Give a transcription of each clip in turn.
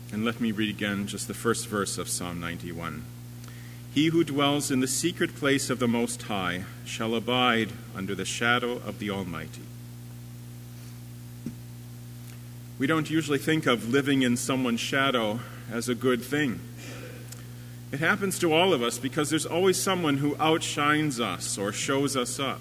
And let me read again just the first verse of Psalm 91. He who dwells in the secret place of the Most High shall abide under the shadow of the Almighty. We don't usually think of living in someone's shadow as a good thing. It happens to all of us because there's always someone who outshines us or shows us up.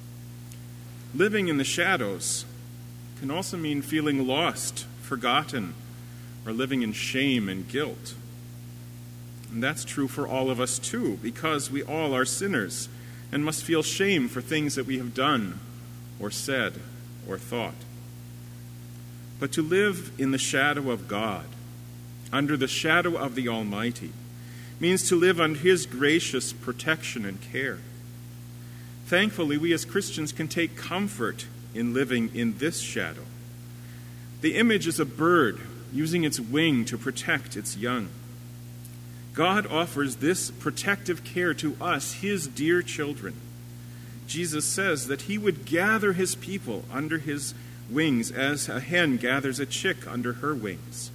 Living in the shadows can also mean feeling lost, forgotten, or living in shame and guilt. And that's true for all of us too, because we all are sinners and must feel shame for things that we have done or said or thought. But to live in the shadow of God, under the shadow of the Almighty, means to live under His gracious protection and care. Thankfully, we as Christians can take comfort in living in this shadow. The image is a bird using its wing to protect its young. God offers this protective care to us, His dear children. Jesus says that He would gather His people under His wings as a hen gathers a chick under her wings.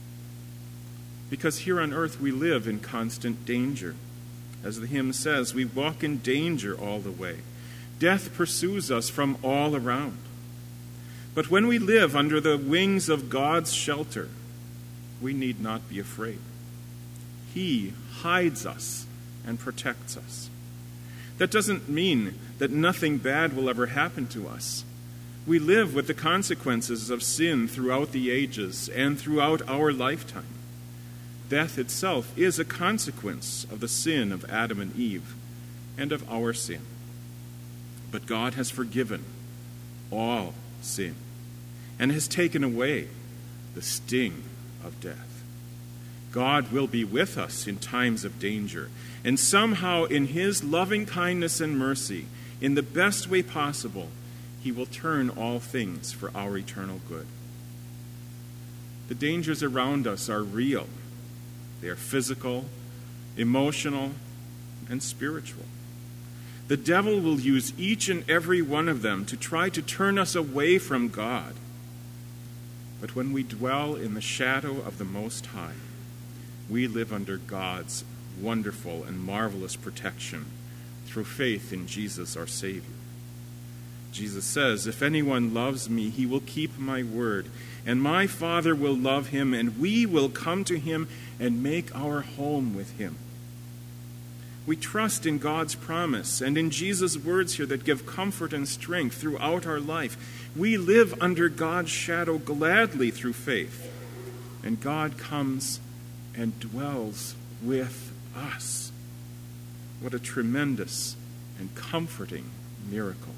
Because here on earth we live in constant danger. As the hymn says, we walk in danger all the way. Death pursues us from all around. But when we live under the wings of God's shelter, we need not be afraid. He hides us and protects us. That doesn't mean that nothing bad will ever happen to us. We live with the consequences of sin throughout the ages and throughout our lifetime. Death itself is a consequence of the sin of Adam and Eve and of our sin. But God has forgiven all sin and has taken away the sting of death. God will be with us in times of danger, and somehow in His loving kindness and mercy, in the best way possible, He will turn all things for our eternal good. The dangers around us are real. They are physical, emotional, and spiritual. The devil will use each and every one of them to try to turn us away from God. But when we dwell in the shadow of the Most High, we live under God's wonderful and marvelous protection through faith in Jesus our Savior. Jesus says, "If anyone loves me, he will keep my word, and my Father will love him, and we will come to him and make our home with him." We trust in God's promise and in Jesus' words here that give comfort and strength throughout our life. We live under God's shadow gladly through faith, and God comes and dwells with us. What a tremendous and comforting miracle.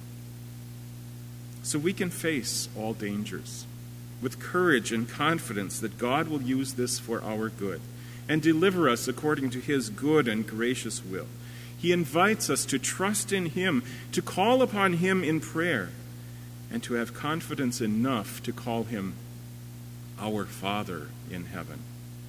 So we can face all dangers with courage and confidence that God will use this for our good and deliver us according to His good and gracious will. He invites us to trust in Him, to call upon Him in prayer, and to have confidence enough to call Him our Father in heaven.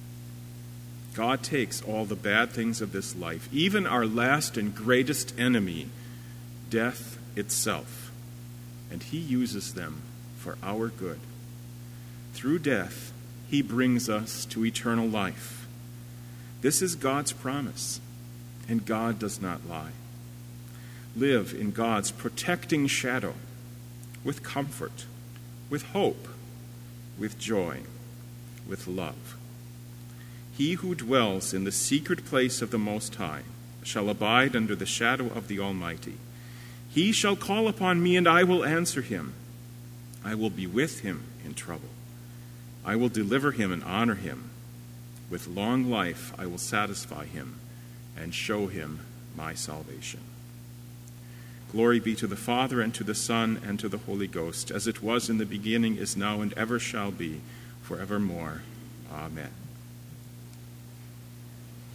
God takes all the bad things of this life, even our last and greatest enemy, death itself, and He uses them for our good. Through death, He brings us to eternal life. This is God's promise, and God does not lie. Live in God's protecting shadow with comfort, with hope, with joy, with love. He who dwells in the secret place of the Most High shall abide under the shadow of the Almighty. He shall call upon me, and I will answer him. I will be with him in trouble. I will deliver him and honor him. With long life I will satisfy him and show him my salvation. Glory be to the Father, and to the Son, and to the Holy Ghost, as it was in the beginning, is now, and ever shall be, forevermore. Amen.